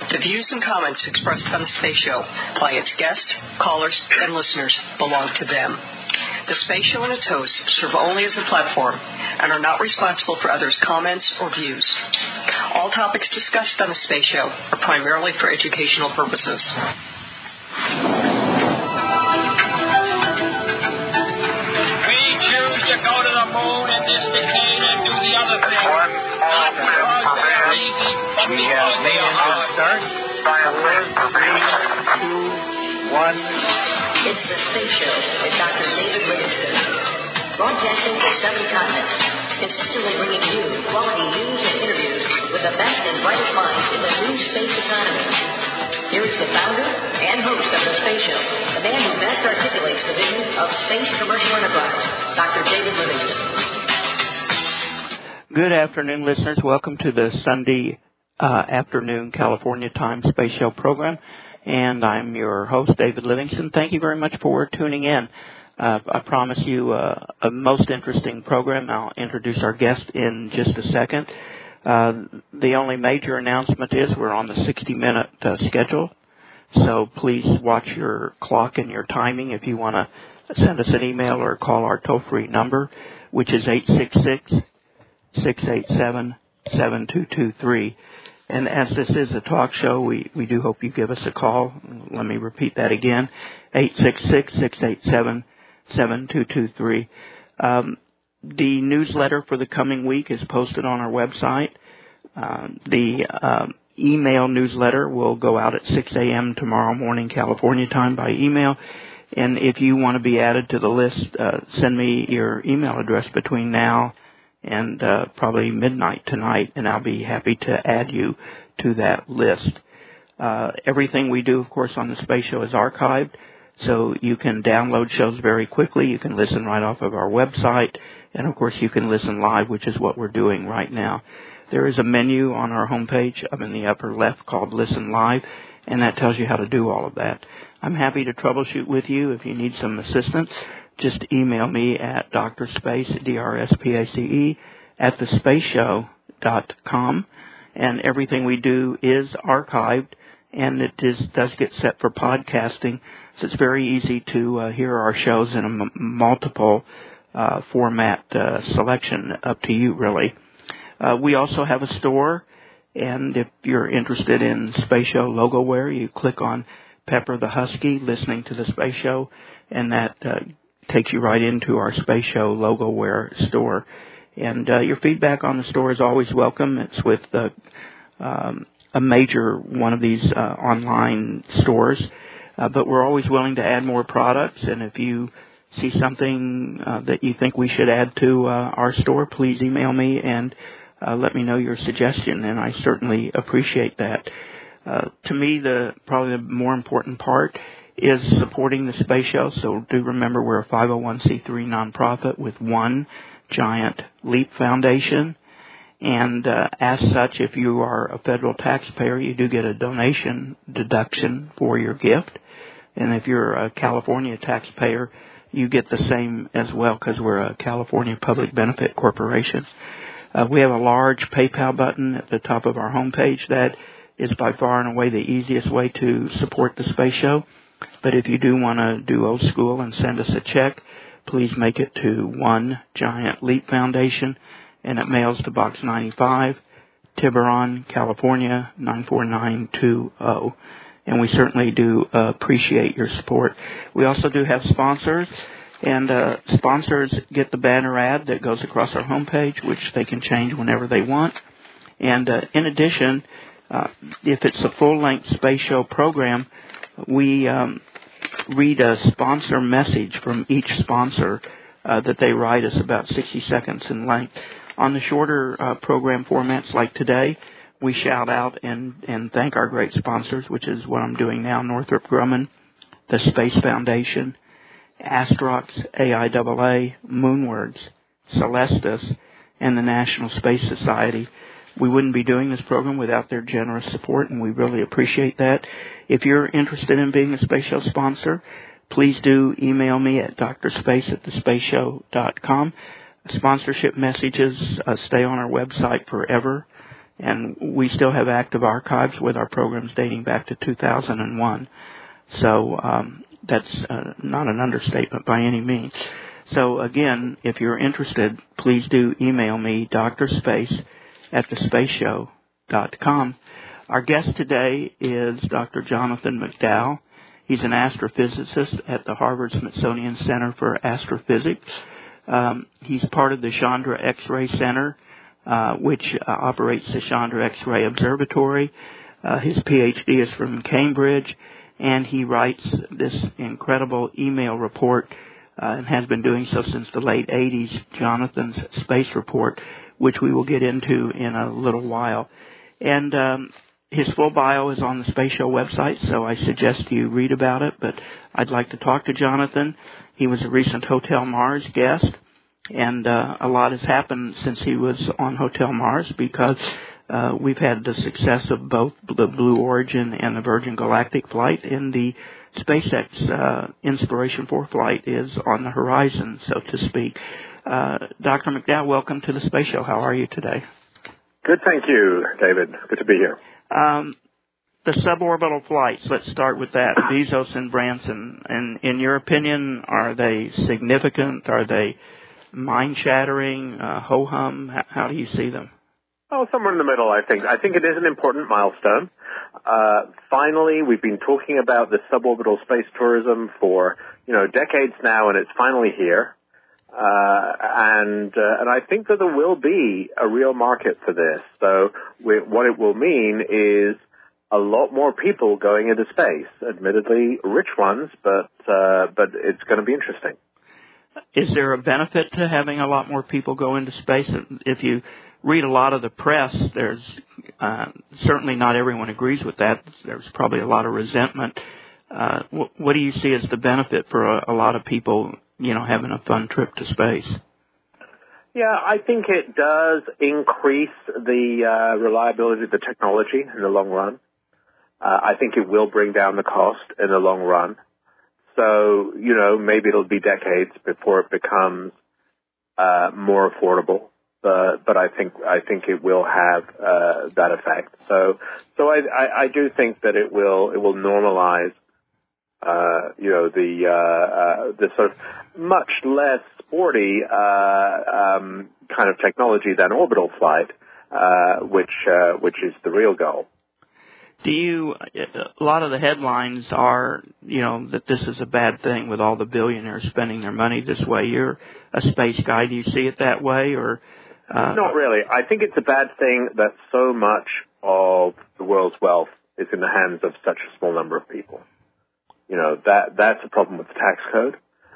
The views and comments expressed on the Space Show by its guests, callers, and listeners belong to them. The Space Show and its hosts serve only as a platform and are not responsible for others' comments or views. All topics discussed on the Space Show are primarily for educational purposes. To go to the moon in this decade and do the other thing. Not because they're lazy, but because they are hard. Start. 3, 2, 1. It's the Space Show with Dr. David Livingston. Broadcasting to 7 continents, consistently bringing you quality news and interviews with the best and brightest minds in the new space economy. Here is the founder and host of the Space Show, the man who best articulates the vision of space commercial enterprise, Dr. David Livingston. Good afternoon, listeners. Welcome to the Sunday afternoon California Time Space Show program, and I'm your host, David Livingston. Thank you very much for tuning in. I promise you a most interesting program. I'll introduce our guest in just a second. The only major announcement is we're on the 60-minute schedule, so please watch your clock and your timing if you want to send us an email or call our toll-free number, which is 866-687-7223. And as this is a talk show, we do hope you give us a call. Let me repeat that again, 866-687-7223. The newsletter for the coming week is posted on our website. The email newsletter will go out at 6 a.m. tomorrow morning, California time, by email. And if you want to be added to the list, send me your email address between now and probably midnight tonight, and I'll be happy to add you to that list. Everything we do, of course, on the Space Show is archived, so you can download shows very quickly. You can listen right off of our website, and, of course, you can listen live, which is what we're doing right now. There is a menu on our homepage up in the upper left called Listen Live, and that tells you how to do all of that. I'm happy to troubleshoot with you. If you need some assistance, just email me at drspace, D-R-S-P-A-C-E, at thespaceshow.com, and everything we do is archived, and it does get set for podcasting, so it's very easy to hear our shows in a multiple format selection, up to you, really. We also have a store, and if you're interested in Space Show logo wear, you click on Pepper the Husky, listening to the Space Show, and that takes you right into our Space Show logo wear store. And your feedback on the store is always welcome. It's with a major one of these online stores, but we're always willing to add more products, and if you see something that you think we should add to our store, please email me and let me know your suggestion, and I certainly appreciate that. To me, probably the more important part is supporting the Space Show, so do remember we're a 501c3 nonprofit with One Giant Leap Foundation, and as such, if you are a federal taxpayer, you do get a donation deduction for your gift, and if you're a California taxpayer, you get the same as well because we're a California Public Benefit Corporation. We have a large PayPal button at the top of our homepage. That is by far and away the easiest way to support the Space Show. But if you do want to do old school and send us a check, please make it to One Giant Leap Foundation, and it mails to Box 95, Tiburon, California, 94920. And we certainly do appreciate your support. We also do have sponsors, and sponsors get the banner ad that goes across our homepage, which they can change whenever they want. And in addition, if it's a full-length Space Show program, we read a sponsor message from each sponsor that they write us, about 60 seconds in length. On the shorter program formats like today, we shout out and thank our great sponsors, which is what I'm doing now: Northrop Grumman, the Space Foundation, Astrox, AIAA, Moonworks, Celestis, and the National Space Society. We wouldn't be doing this program without their generous support, and we really appreciate that. If you're interested in being a Space Show sponsor, please do email me at drspace@thespaceshow.com. Sponsorship messages stay on our website forever, And we still have active archives with our programs dating back to 2001. So that's not an understatement by any means. So again, if you're interested, please do email me, drspace@thespaceshow.com. Our guest today is Dr. Jonathan McDowell. He's an astrophysicist at the Harvard-Smithsonian Center for Astrophysics. He's part of the Chandra X-ray Center, which operates the Chandra X-ray Observatory. His PhD is from Cambridge, and he writes this incredible email report and has been doing so since the late 80s, Jonathan's Space Report, which we will get into in a little while. And his full bio is on the Space Show website, so I suggest you read about it. But I'd like to talk to Jonathan. He was a recent Hotel Mars guest, and a lot has happened since he was on Hotel Mars because we've had the success of both the Blue Origin and the Virgin Galactic flight, and the SpaceX Inspiration 4 flight is on the horizon, so to speak. Dr. McDowell, welcome to the Space Show. How are you today? Good, thank you, David. Good to be here. The suborbital flights, let's start with that, Bezos and Branson. And in your opinion, are they significant? Are they mind-shattering, ho-hum? How do you see them? Oh, somewhere in the middle, I think. I think it is an important milestone. Finally, we've been talking about the suborbital space tourism for, decades now, and it's finally here. And I think that there will be a real market for this. So what it will mean is a lot more people going into space. Admittedly, rich ones, but it's going to be interesting. Is there a benefit to having a lot more people go into space? If you read a lot of the press, there's certainly not everyone agrees with that. There's probably a lot of resentment. What do you see as the benefit for a lot of people, having a fun trip to space? Yeah, I think it does increase the reliability of the technology in the long run. I think it will bring down the cost in the long run. So, maybe it'll be decades before it becomes more affordable. But I think it will have that effect. So I do think that it will normalize the sort of much less sporty kind of technology than orbital flight, which is the real goal. A lot of the headlines are, that this is a bad thing with all the billionaires spending their money this way. You're a space guy. Do you see it that way, or? Not really. I think it's a bad thing that so much of the world's wealth is in the hands of such a small number of people. That's a problem with the tax code.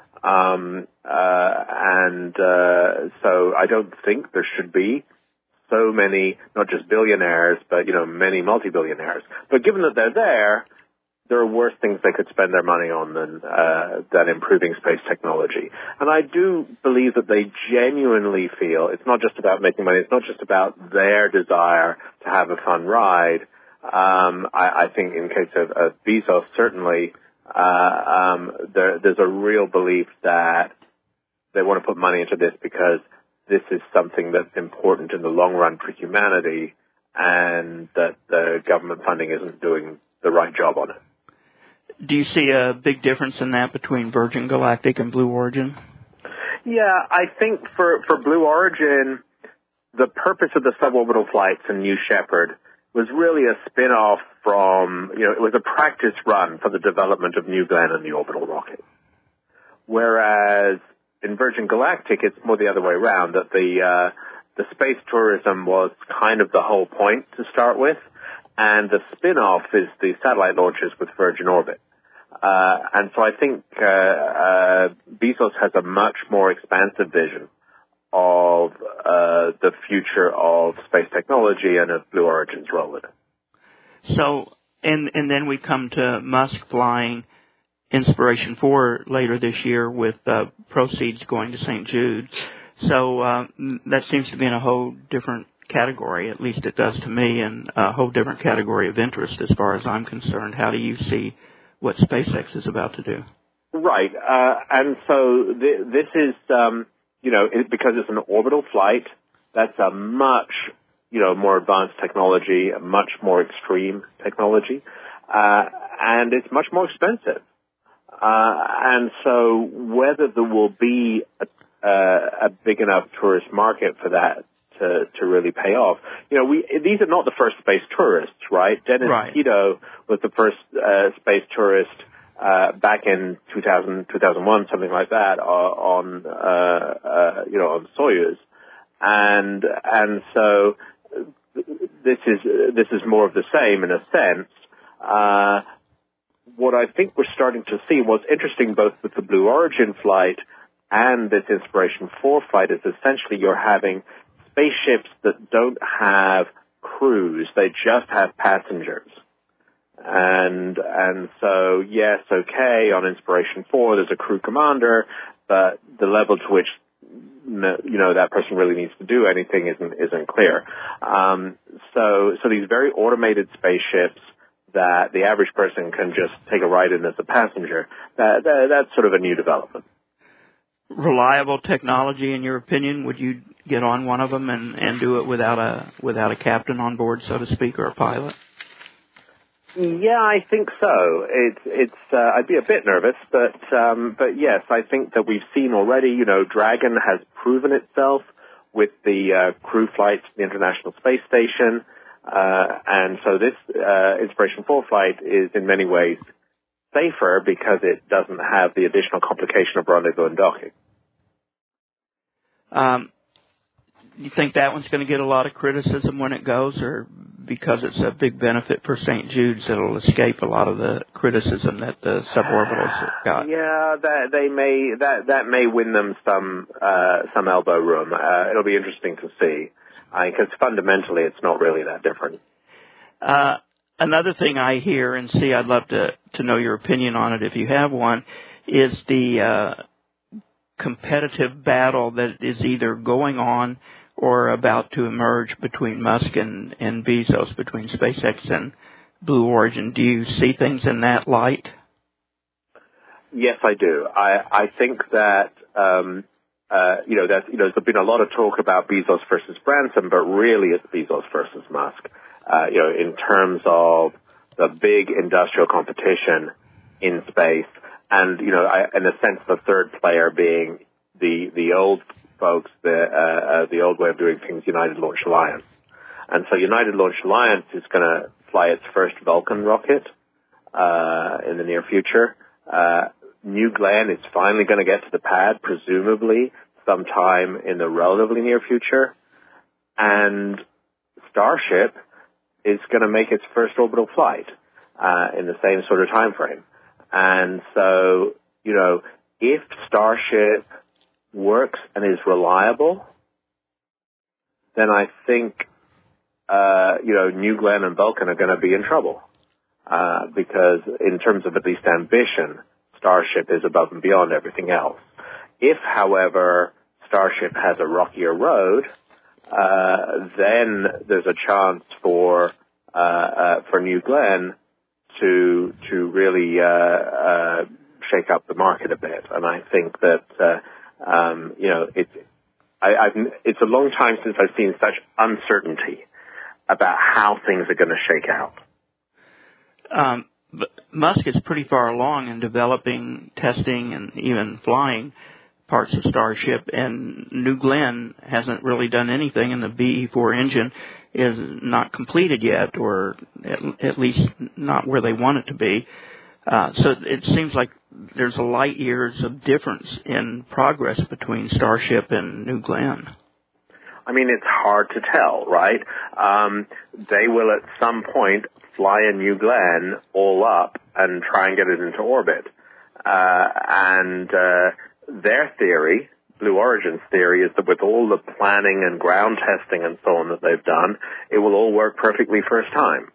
So I don't think there should be so many, not just billionaires, but, many multi-billionaires. But given that they're there are worse things they could spend their money on than improving space technology. And I do believe that they genuinely feel it's not just about making money, it's not just about their desire to have a fun ride. I think in case of Bezos, certainly, there's a real belief that they want to put money into this because this is something that's important in the long run for humanity, and that the government funding isn't doing the right job on it. Do you see a big difference in that between Virgin Galactic and Blue Origin? Yeah, I think for Blue Origin, the purpose of the suborbital flights in New Shepard was really a spin-off from, it was a practice run for the development of New Glenn and the orbital rocket. Whereas in Virgin Galactic, it's more the other way around, that the space tourism was kind of the whole point to start with, and the spin-off is the satellite launches with Virgin Orbit. And so I think Bezos has a much more expansive vision of the future of space technology and of Blue Origin's role in it. So, and then we come to Musk flying Inspiration 4 later this year with proceeds going to St. Jude. So that seems to be in a whole different category, at least it does to me, and a whole different category of interest as far as I'm concerned. How do you see what SpaceX is about to do? Right. And so this is, because it's an orbital flight, that's a much, more advanced technology, much more extreme technology, and it's much more expensive. And so whether there will be a big enough tourist market for that to really pay off, these are not the first space tourists, right? Dennis Tito was the first space tourist back in 2000, 2001, something like that, on Soyuz, and so this is more of the same in a sense. What I think we're starting to see, what's interesting both with the Blue Origin flight and this Inspiration 4 flight, is essentially you're having spaceships that don't have crews; they just have passengers. And so, yes, okay, on Inspiration 4 there's a crew commander, but the level to which that person really needs to do anything isn't clear. So these very automated spaceships that the average person can just take a ride in as a passenger, that's sort of a new development. Reliable technology, in your opinion? Would you get on one of them and do it without a captain on board, so to speak, or a pilot? Yeah, I think so. It's I'd be a bit nervous, but yes, I think that we've seen already. Dragon has proven itself with the crew flights to the International Space Station, and so this Inspiration 4 flight is in many ways safer because it doesn't have the additional complication of rendezvous and docking. You think that one's going to get a lot of criticism when it goes, or because it's a big benefit for St. Jude's, it'll escape a lot of the criticism that the suborbitals got? Yeah, that may win them some elbow room. It'll be interesting to see, because fundamentally it's not really that different. Another thing I hear and see, I'd love to know your opinion on it if you have one, is the competitive battle that is either going on or about to emerge between Musk and Bezos, between SpaceX and Blue Origin. Do you see things in that light? Yes, I do. I think that there's been a lot of talk about Bezos versus Branson, but really it's Bezos versus Musk. In terms of the big industrial competition in space, and in a sense, the third player being the old folks, the old way of doing things, United Launch Alliance. And so United Launch Alliance is going to fly its first Vulcan rocket in the near future. New Glenn is finally going to get to the pad, presumably sometime in the relatively near future. And Starship is going to make its first orbital flight in the same sort of time frame. And so, if Starship works and is reliable, then I think, New Glenn and Vulcan are going to be in trouble. Because in terms of at least ambition, Starship is above and beyond everything else. If, however, Starship has a rockier road, then there's a chance for New Glenn to really shake up the market a bit. And I think that it's a long time since I've seen such uncertainty about how things are going to shake out. But Musk is pretty far along in developing, testing, and even flying parts of Starship, and New Glenn hasn't really done anything, and the BE-4 engine is not completed yet, or at least not where they want it to be. So it seems like there's a light years of difference in progress between Starship and New Glenn. I mean, it's hard to tell, right? They will at some point fly a New Glenn all up and try and get it into orbit. Their theory, Blue Origin's theory, is that with all the planning and ground testing and so on that they've done, it will all work perfectly first time.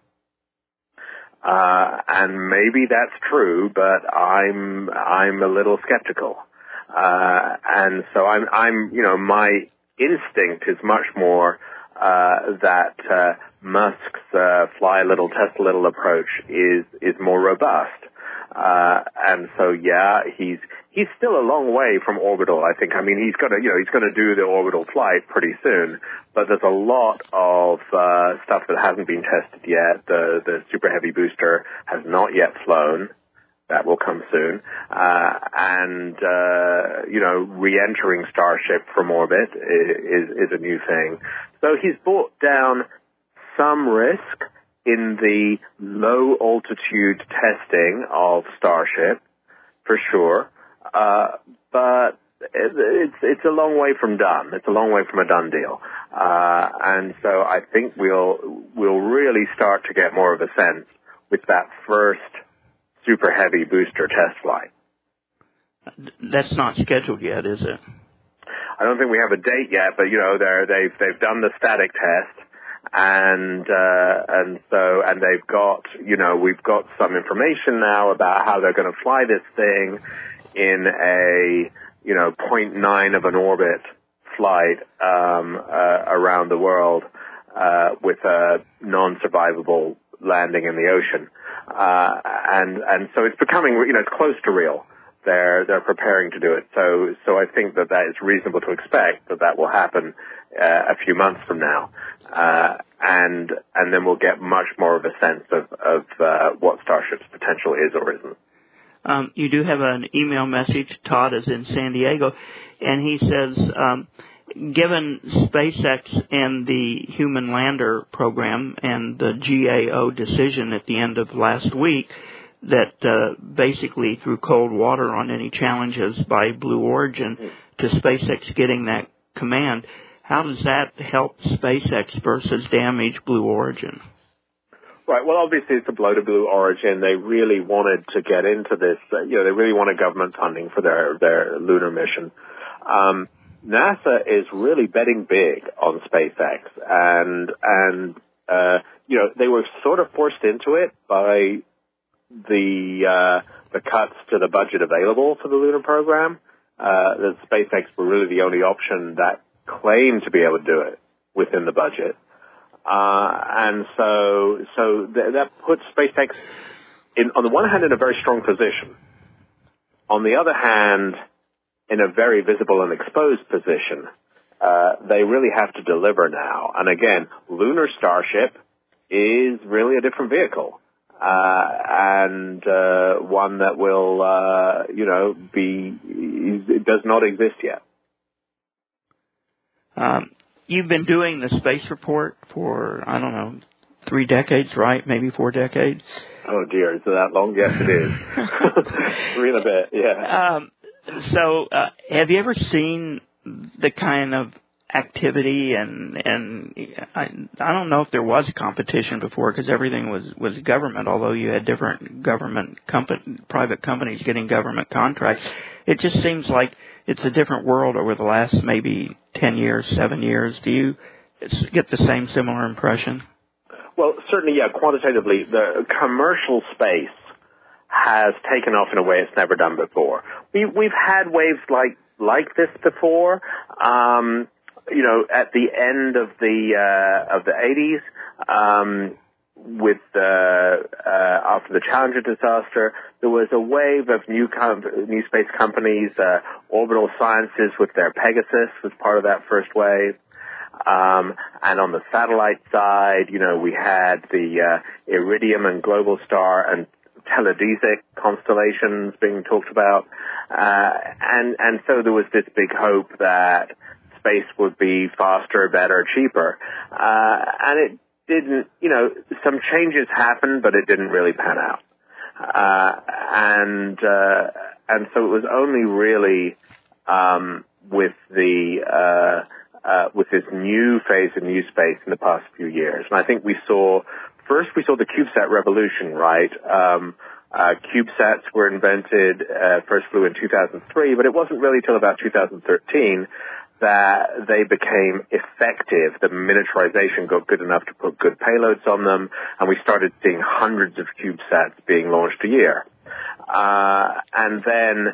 And maybe that's true, but I'm a little skeptical. And so my instinct is much more that Musk's fly a little, test a little approach is more robust. And so, yeah, he's still a long way from orbital, I think. I mean, he's going to do the orbital flight pretty soon, but there's a lot of stuff that hasn't been tested yet. The Super Heavy booster has not yet flown. That will come soon. Re-entering Starship from orbit is a new thing. So he's brought down some risk in the low altitude testing of Starship, for sure. But it's a long way from done. It's a long way from a done deal. And so I think we'll really start to get more of a sense with that first Super Heavy booster test flight. That's not scheduled yet, is it? I don't think we have a date yet, but they've done the static test, and they've got, we've got some information now about how they're going to fly this thing in a 0.9 of an orbit flight around the world with a non-survivable landing in the ocean. And so it's becoming, it's close to real. They're preparing to do it. So I think that is reasonable to expect that will happen a few months from now. And then we'll get much more of a sense of what Starship's potential is or isn't. You do have an email message. Todd is in San Diego, and he says, given SpaceX and the Human Lander program and the GAO decision at the end of last week that basically threw cold water on any challenges by Blue Origin to SpaceX getting that command, how does that help SpaceX versus damage Blue Origin? Right. Well, obviously it's a blow to Blue Origin. They really wanted to get into this. They really wanted government funding for their lunar mission. NASA is really betting big on SpaceX, and they were sort of forced into it by the cuts to the budget available for the lunar program. The SpaceX were really the only option that claimed to be able to do it within the budget. And so that puts SpaceX on the one hand in a very strong position. On the other hand, in a very visible and exposed position. They really have to deliver now. And again, Lunar Starship is really a different vehicle. And one that will, it does not exist yet. You've been doing the space report for, 3 decades, right? Maybe 4 decades? Oh, dear. Is it that long? Yes, it is. 3 and a bit, yeah. So, have you ever seen the kind of activity and I don't know if there was competition before because everything was government, although you had different private companies getting government contracts. It just seems like it's a different world over the last maybe 10 years, 7 years. Do you get the same similar impression? Well, certainly, yeah, quantitatively, the commercial space has taken off in a way it's never done before. We've had waves like this before. At the end of the 80s, after the Challenger disaster, there was a wave of new space companies. Orbital Sciences with their Pegasus was part of that first wave. And on the satellite side, we had the Iridium and Globalstar and Teledesic constellations being talked about. And so there was this big hope that space would be faster, better, cheaper. And it didn't, some changes happened, but it didn't really pan out. And so it was only really, with this new phase of new space in the past few years. And I think we saw the CubeSat revolution, right? CubeSats were invented, first flew in 2003, but it wasn't really till about 2013 that they became effective. The miniaturization got good enough to put good payloads on them, and we started seeing hundreds of CubeSats being launched a year. And then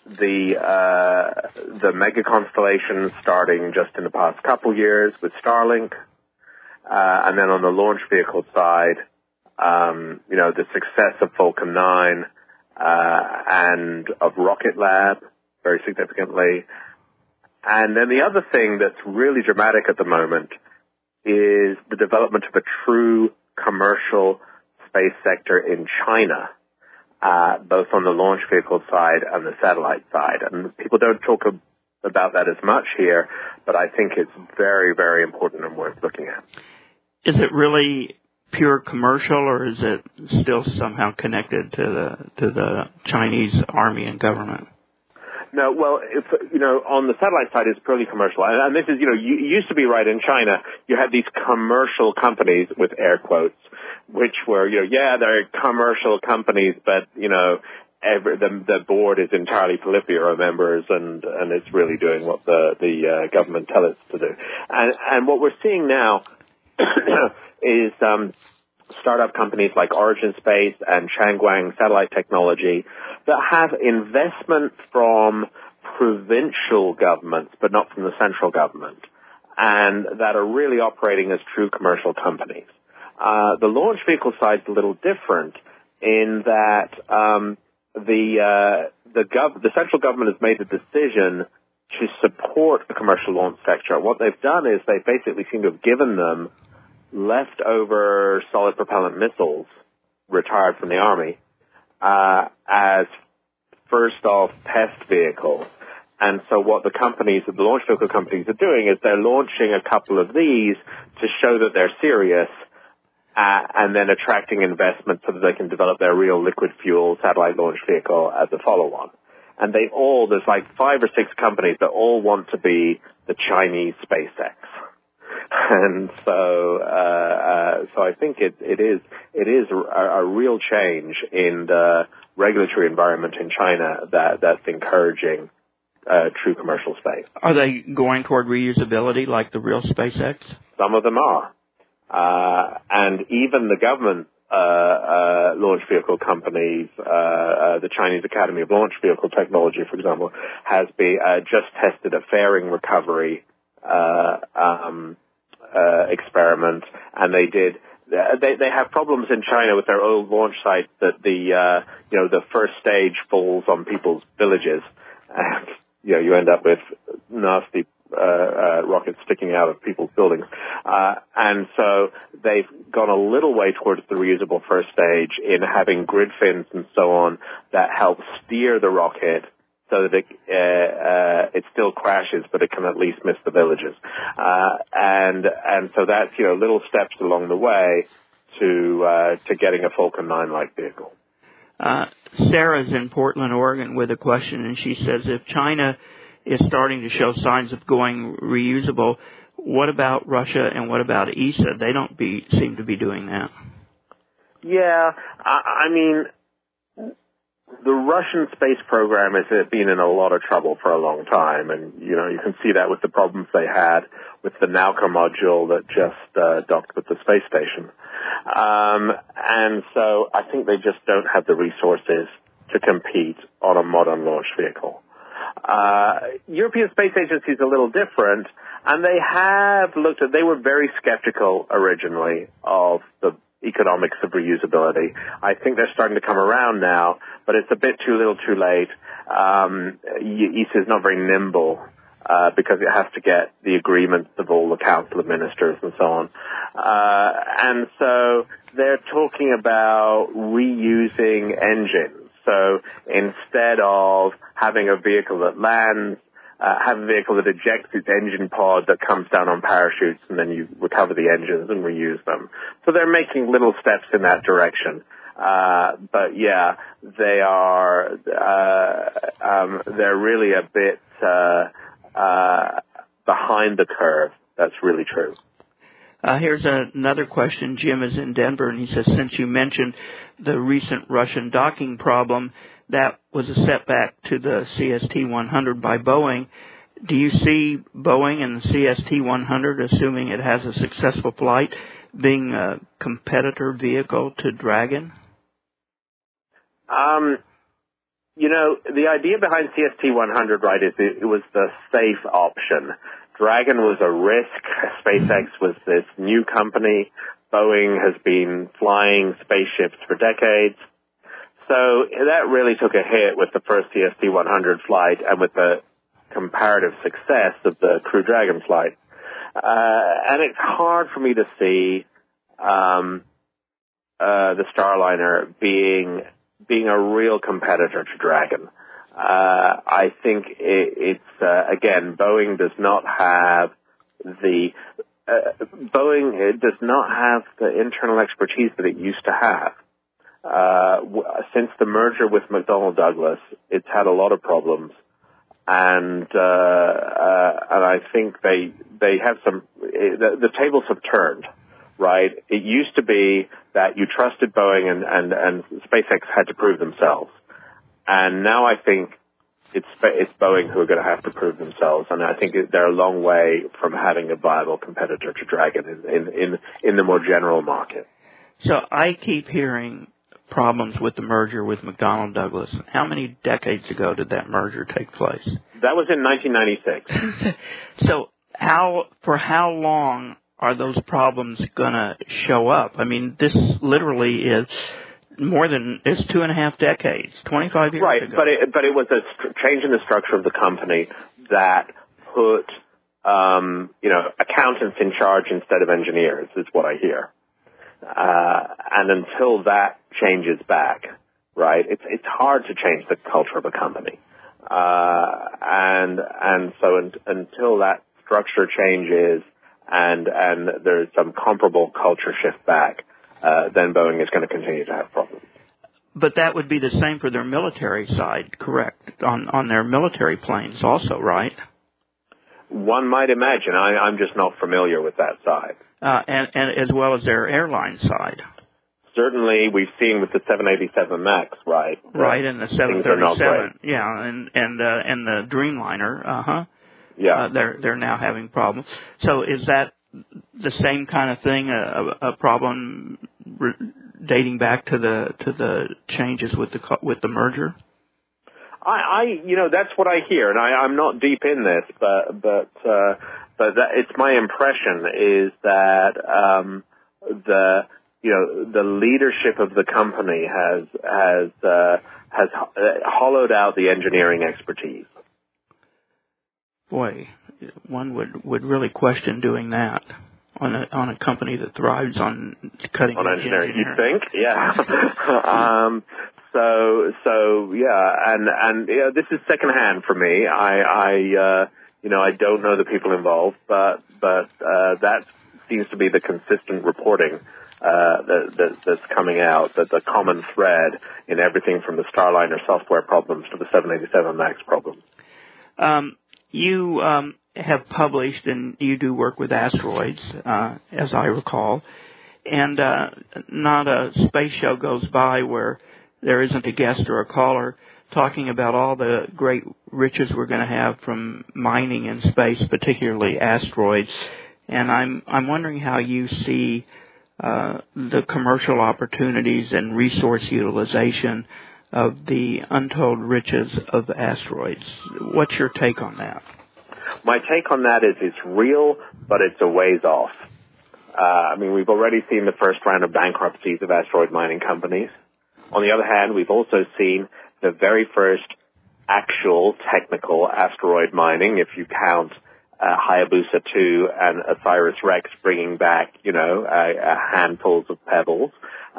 the mega constellations starting just in the past couple years with Starlink, and then on the launch vehicle side, the success of Falcon 9, and of Rocket Lab, very significantly. And then the other thing that's really dramatic at the moment is the development of a true commercial space sector in China, both on the launch vehicle side and the satellite side. And people don't talk about that as much here, but I think it's very, very important and worth looking at. Is it really pure commercial, or is it still somehow connected to the Chinese army and government? No, well, on the satellite side, it's purely commercial. And this is, used to be right in China, you had these commercial companies with air quotes, which were, they're commercial companies, but, the board is entirely Politburo members, and it's really doing what the government tells it to do. And what we're seeing now is startup companies like Origin Space and Changguang Satellite Technology that have investment from provincial governments, but not from the central government, and that are really operating as true commercial companies. The launch vehicle side is a little different in that the central government has made the decision to support the commercial launch sector. What they've done is they basically seem to have given them leftover solid propellant missiles retired from the Army as first-off test vehicles. And so what the launch vehicle companies are doing is they're launching a couple of these to show that they're serious and then attracting investment so that they can develop their real liquid fuel satellite launch vehicle as a follow-on. And there's like 5 or 6 companies that all want to be the Chinese SpaceX. And so I think it is a real change in the regulatory environment in China that's encouraging true commercial space. Are they going toward reusability like the real SpaceX? Some of them are. And even the government launch vehicle companies, the Chinese Academy of Launch Vehicle Technology, for example, has just tested a fairing recovery experiment, and they have problems in China with their old launch site that the first stage falls on people's villages, and you end up with nasty rockets sticking out of people's buildings. And so they've gone a little way towards the reusable first stage in having grid fins and so on that help steer the rocket so that it still crashes, but it can at least miss the villages. And so that's, little steps along the way to getting a Falcon 9-like vehicle. Sarah's in Portland, Oregon with a question, and she says, if China is starting to show signs of going reusable, what about Russia and what about ESA? They don't seem to be doing that. Yeah, I mean, the Russian space program has been in a lot of trouble for a long time, and you can see that with the problems they had with the Nauka module that just docked with the space station. And so I think they just don't have the resources to compete on a modern launch vehicle. European Space Agency is a little different, and they were very skeptical originally of the economics of reusability. I think they're starting to come around now, but it's a bit too little too late. ESA is not very nimble because it has to get the agreements of all the Council of Ministers and so on. And so they're talking about reusing engines. So instead of having a vehicle that lands, have a vehicle that ejects its engine pod that comes down on parachutes, and then you recover the engines and reuse them. So they're making little steps in that direction. But yeah, they are, they're really a bit behind the curve. That's really true. Here's another question. Jim is in Denver, and he says, since you mentioned the recent Russian docking problem, that was a setback to the CST-100 by Boeing. Do you see Boeing and the CST-100, assuming it has a successful flight, being a competitor vehicle to Dragon? The idea behind CST-100, right, is it was the safe option. Dragon was a risk. SpaceX was this new company. Boeing has been flying spaceships for decades. So that really took a hit with the first CST-100 flight and with the comparative success of the Crew Dragon flight. And it's hard for me to see the Starliner being a real competitor to Dragon. I think it's again, Boeing does not have the internal expertise that it used to have. Since the merger with McDonnell Douglas, it's had a lot of problems, and I think they have some. The tables have turned, right? It used to be that you trusted Boeing and SpaceX had to prove themselves, and now I think it's Boeing who are going to have to prove themselves, and I think they're a long way from having a viable competitor to Dragon in the more general market. So I keep hearing problems with the merger with McDonnell Douglas. How many decades ago did that merger take place? That was in 1996. So for how long are those problems going to show up? I mean, this literally is it's 2.5 decades, 25 years right, ago. But it was a change in the structure of the company that put accountants in charge instead of engineers, is what I hear. And until that changes back, right, it's hard to change the culture of a company. And so until that structure changes and there's some comparable culture shift back, then Boeing is going to continue to have problems. But that would be the same for their military side, correct? On their military planes also, right? One might imagine. I'm just not familiar with that side. And as well as their airline side. Certainly, we've seen with the 787 MAX, right? Right, and the 737, yeah, and the Dreamliner, yeah. They're now having problems. So is that the same kind of thing, a problem dating back to the changes with the merger? That's what I hear, and I'm not deep in this, but it's my impression is that the leadership of the company has hollowed out the engineering expertise. Boy, one would really question doing that on a company that thrives on cutting edge engineering. You think? Yeah. So yeah, and this is secondhand for me. I don't know the people involved, but that seems to be the consistent reporting that's coming out, that the common thread in everything from the Starliner software problems to the 787 MAX problems. You have published, and you do work with asteroids, as I recall, and not a space show goes by where there isn't a guest or a caller talking about all the great riches we're going to have from mining in space, particularly asteroids. And I'm wondering how you see the commercial opportunities and resource utilization of the untold riches of asteroids. What's your take on that? My take on that is it's real, but it's a ways off. We've already seen the first round of bankruptcies of asteroid mining companies. On the other hand, we've also seen the very first actual technical asteroid mining, if you count Hayabusa 2 and OSIRIS-REx bringing back, handfuls of pebbles.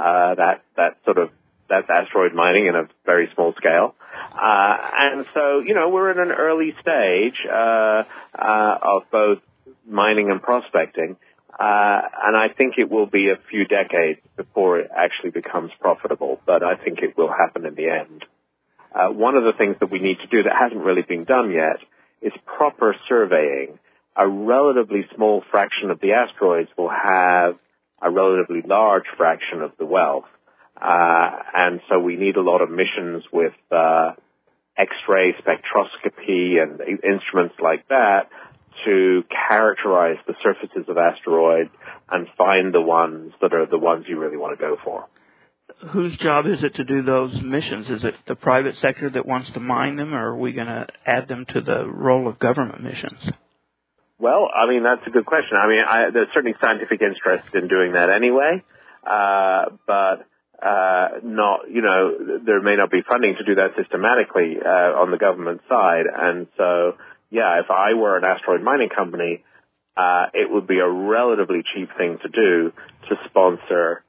That's asteroid mining in a very small scale. And so, we're in an early stage of both mining and prospecting. And I think it will be a few decades before it actually becomes profitable, but I think it will happen in the end. One of the things that we need to do that hasn't really been done yet is proper surveying. A relatively small fraction of the asteroids will have a relatively large fraction of the wealth. And so we need a lot of missions with X-ray spectroscopy and instruments like that to characterize the surfaces of asteroids and find the ones that are the ones you really want to go for. Whose job is it to do those missions? Is it the private sector that wants to mine them, or are we going to add them to the role of government missions? Well, that's a good question. There's certainly scientific interest in doing that anyway, but there may not be funding to do that systematically on the government side. And so, yeah, if I were an asteroid mining company, it would be a relatively cheap thing to do to sponsor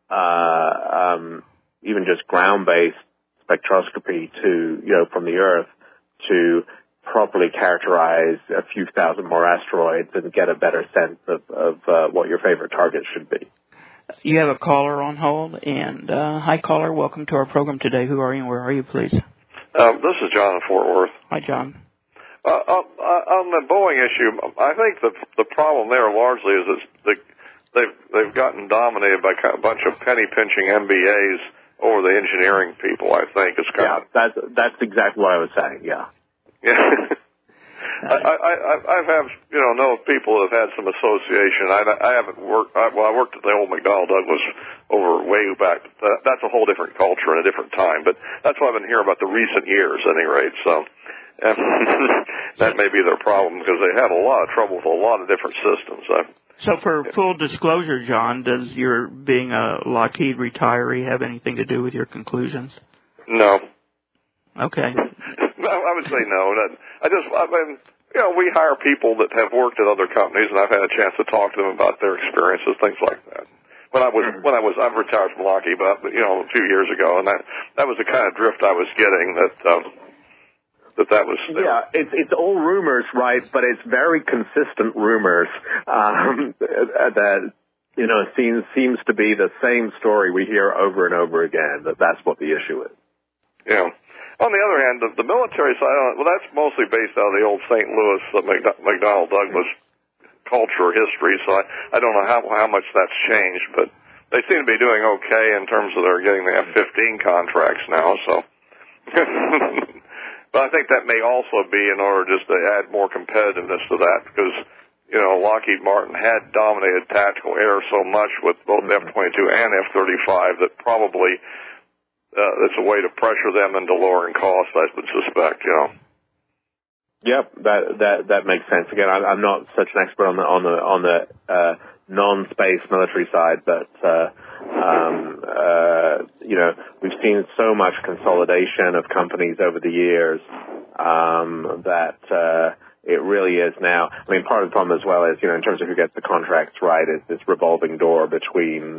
even just ground-based spectroscopy from the Earth to properly characterize a few thousand more asteroids and get a better sense of what your favorite target should be. You have a caller on hold, and hi, caller. Welcome to our program today. Who are you and where are you, please? This is John in Fort Worth. Hi, John. On the Boeing issue, I think the problem there largely is they've gotten dominated by a bunch of penny-pinching MBAs over the engineering people, I think. That's exactly what I was saying, yeah. Yeah. I've had, know people that have had some association. I haven't worked, I worked at the old McDonnell Douglas way back. That's a whole different culture and a different time, but that's what I've been hearing about the recent years, at any rate, so. That may be their problem because they have a lot of trouble with a lot of different systems. So for full disclosure, John, does your being a Lockheed retiree have anything to do with your conclusions? No. Okay. I would say no. We hire people that have worked at other companies, and I've had a chance to talk to them about their experiences, things like that. I've retired from Lockheed, but a few years ago, and that was the kind of drift I was getting that was there. Yeah, it's all rumors, right? But it's very consistent rumors that seems to be the same story we hear over and over again. That's what the issue is. Yeah. On the other hand, the military side, that's mostly based out of the old St. Louis McDonnell Douglas culture history. So I don't know how much that's changed, but they seem to be doing okay in terms of they're getting the F-15 contracts now. So. But I think that may also be in order just to add more competitiveness to that because, Lockheed Martin had dominated tactical air so much with both F-22 and F-35 that probably it's a way to pressure them into lowering costs, I would suspect, Yep, that makes sense. Again, I'm not such an expert on the non-space military side, but we've seen so much consolidation of companies over the years that it really is now. I mean, part of the problem as well is, in terms of who gets the contracts right, is this revolving door between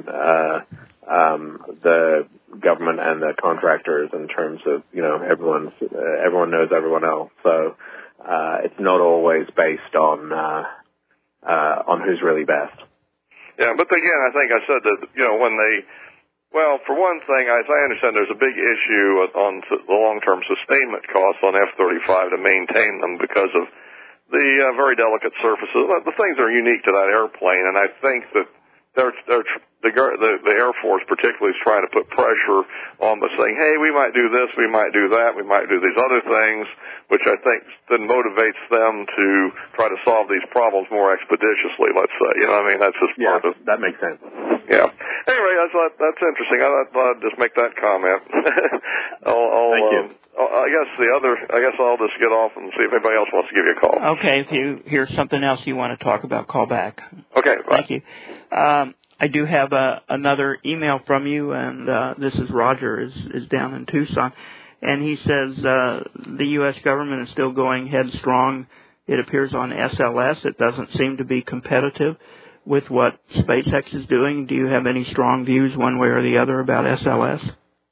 the government and the contractors in terms of, everyone knows everyone else. So it's not always based on who's really best. Yeah, but again, I think I said that, for one thing, as I understand, there's a big issue on the long-term sustainment costs on F-35 to maintain them because of the very delicate surfaces. The things are unique to that airplane, and I think that the Air Force particularly is trying to put pressure on them, saying, hey, we might do this, we might do that, we might do these other things, which I think then motivates them to try to solve these problems more expeditiously, let's say. That's just part of it. That makes sense. Yeah. Anyway, that's interesting. I thought I'd just make that comment. Thank you. I guess I'll just get off and see if anybody else wants to give you a call. Okay, if you hear something else you want to talk about, call back. Okay, bye. Thank you. I do have another email from you, and this is Roger, is down in Tucson, and he says the U.S. government is still going headstrong. It appears on SLS. It doesn't seem to be competitive with what SpaceX is doing. Do you have any strong views one way or the other about SLS?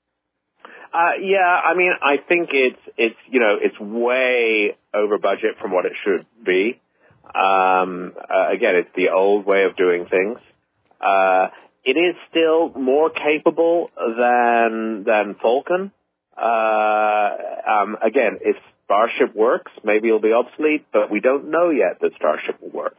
I think it's way over budget from what it should be. Again, it's the old way of doing things. It is still more capable than Falcon. Again, if Starship works, maybe it'll be obsolete, but we don't know yet that Starship will work.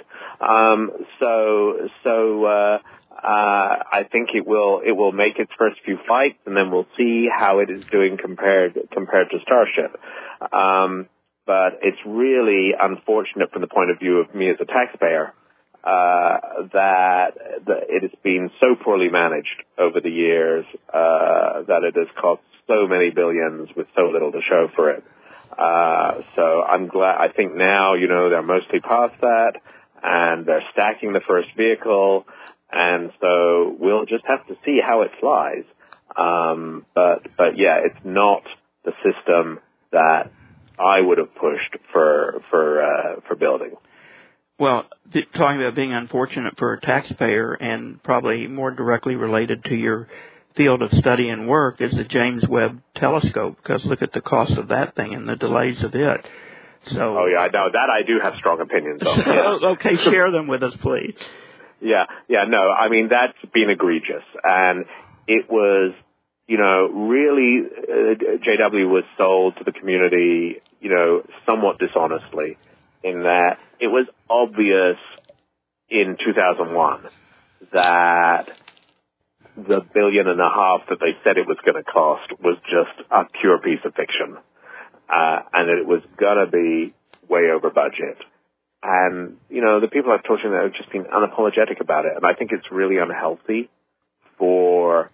I think it will make its first few flights, and then we'll see how it is doing compared to Starship. But it's really unfortunate from the point of view of me as a taxpayer that it has been so poorly managed over the years that it has cost so many billions with so little to show for it. So I'm glad. I think now, they're mostly past that, and they're stacking the first vehicle, and so we'll just have to see how it flies. But yeah, it's not the system that I would have pushed for building. Well, talking about being unfortunate for a taxpayer, and probably more directly related to your field of study and work, is the James Webb Telescope, because look at the cost of that thing and the delays of it. So, oh yeah, I know that. I do have strong opinions on. Yeah. Okay, share them with us, please. Yeah, no, I mean, that's been egregious. And it was, really, JW was sold to the community, somewhat dishonestly, in that it was obvious in 2001 that the $1.5 billion that they said it was going to cost was just a pure piece of fiction, and that it was going to be way over budget. And, the people I've talked to have just been unapologetic about it. And I think it's really unhealthy for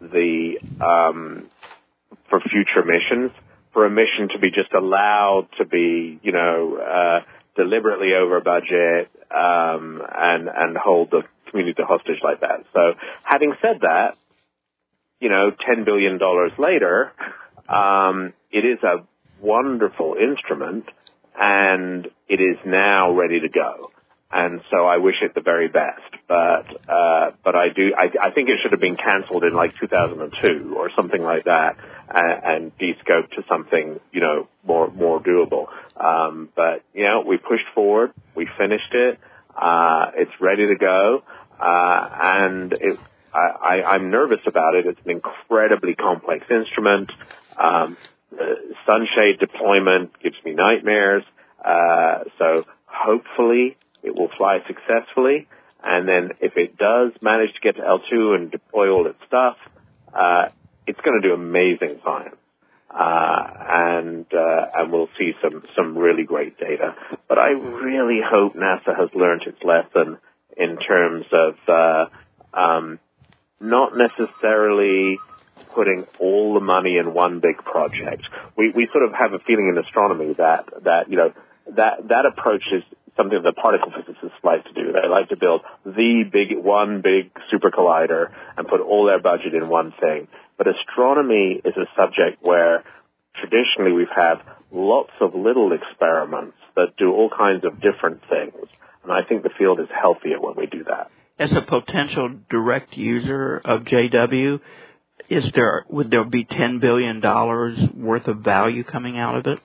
for future missions, for a mission to be just allowed to be, deliberately over budget, and hold the community hostage like that. So having said that, $10 billion later, it is a wonderful instrument, and it is now ready to go. And so I wish it the very best. But I think it should have been canceled in like 2002 or something like that, and de-scoped to something, more doable. But, we pushed forward. We finished it. It's ready to go. And I'm nervous about it. It's an incredibly complex instrument. Sunshade deployment gives me nightmares. So hopefully it will fly successfully. And then if it does manage to get to L2 and deploy all its stuff, it's going to do amazing science. And we'll see some really great data. But I really hope NASA has learned its lesson in terms of, not necessarily putting all the money in one big project. We sort of have a feeling in astronomy that approach is something that particle physicists like to do. They like to build one big super collider and put all their budget in one thing. But astronomy is a subject where traditionally we've had lots of little experiments that do all kinds of different things. And I think the field is healthier when we do that. As a potential direct user of JW, would there be $10 billion worth of value coming out of it?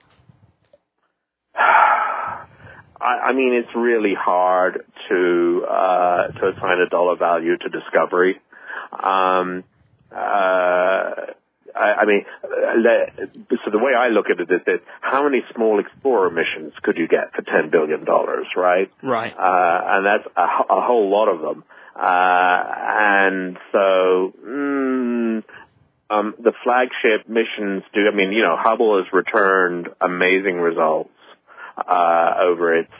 I mean, it's really hard to assign a dollar value to discovery. So the way I look at it is that how many small Explorer missions could you get for $10 billion, right? Right. And that's a whole lot of them. And so, the flagship missions Hubble has returned amazing results, over its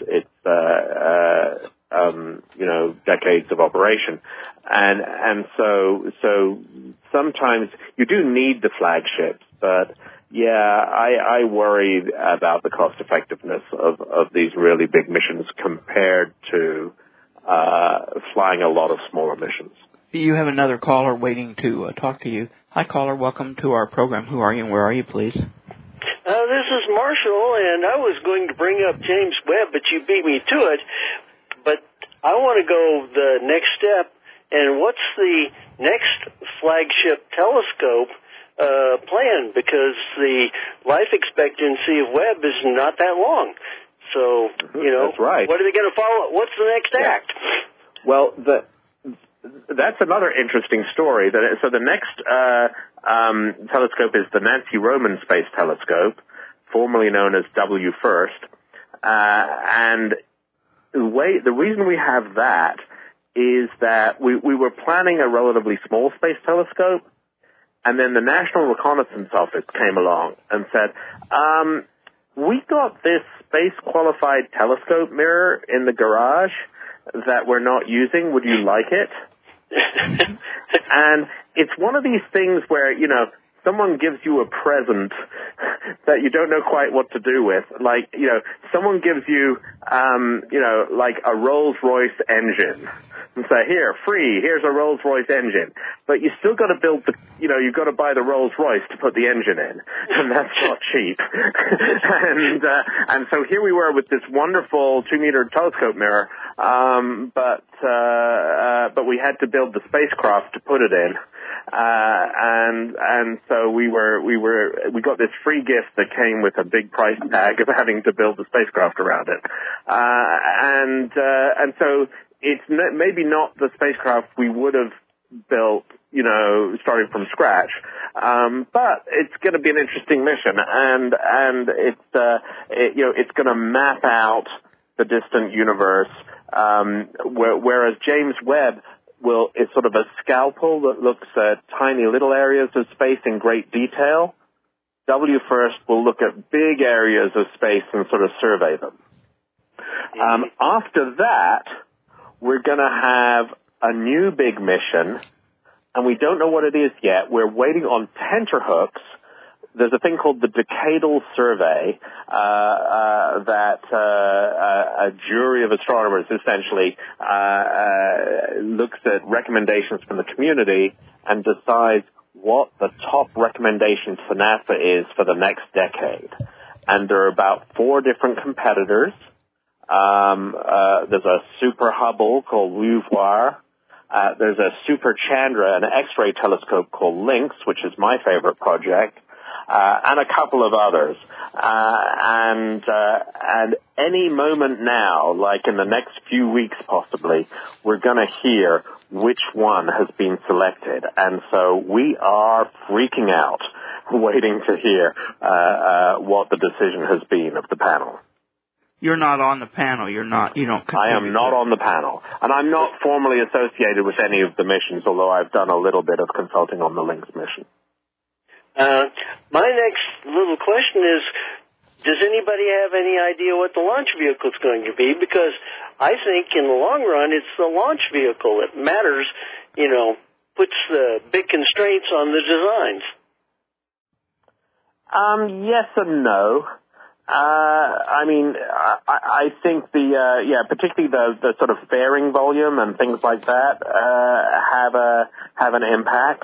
decades of operation. And so sometimes you do need the flagships, but yeah, I worry about the cost effectiveness of these really big missions compared to flying a lot of smaller missions. You have another caller waiting to talk to you. Hi, caller. Welcome to our program. Who are you and where are you, please? This is Marshall, and I was going to bring up James Webb, but you beat me to it. But I want to go the next step, and what's the next flagship telescope plan? Because the life expectancy of Webb is not that long. So, That's right. What are they going to follow? What's the next act? Well, that's another interesting story. So the next telescope is the Nancy Roman Space Telescope, formerly known as WFIRST. And the reason we have that is that we were planning a relatively small space telescope, and then the National Reconnaissance Office came along and said, we got this space-qualified telescope mirror in the garage that we're not using. Would you like it? And it's one of these things where, someone gives you a present that you don't know quite what to do with. Like, someone gives you, like a Rolls-Royce engine and say, here, free, here's a Rolls-Royce engine. But you still got to build you've got to buy the Rolls-Royce to put the engine in, and that's not cheap. And so here we were with this wonderful 2-meter telescope mirror, but we had to build the spacecraft to put it in. And so we got this free gift that came with a big price tag of having to build the spacecraft around it. And so it's maybe not the spacecraft we would have built, starting from scratch. But it's going to be an interesting mission, and it's going to map out the distant universe, whereas James Webb is sort of a scalpel that looks at tiny little areas of space in great detail. WFIRST will look at big areas of space and sort of survey them. After that, we're going to have a new big mission, and we don't know what it is yet. We're waiting on tenterhooks. There's a thing called the Decadal Survey that a jury of astronomers essentially looks at recommendations from the community and decides what the top recommendation for NASA is for the next decade. And there are about 4 different competitors. There's a Super Hubble called LUVOIR. There's a Super Chandra, an X-ray telescope called LYNX, which is my favorite project. And a couple of others. And any moment now, like in the next few weeks possibly, we're going to hear which one has been selected. And so we are freaking out, waiting to hear what the decision has been of the panel. You're not on the panel. I am not on the panel. And I'm not formally associated with any of the missions, although I've done a little bit of consulting on the LYNX mission. My next little question is, does anybody have any idea what the launch vehicle is going to be? Because I think in the long run, it's the launch vehicle that matters, puts the big constraints on the designs. Yes and no. I think particularly the sort of fairing volume and things like that, have an impact.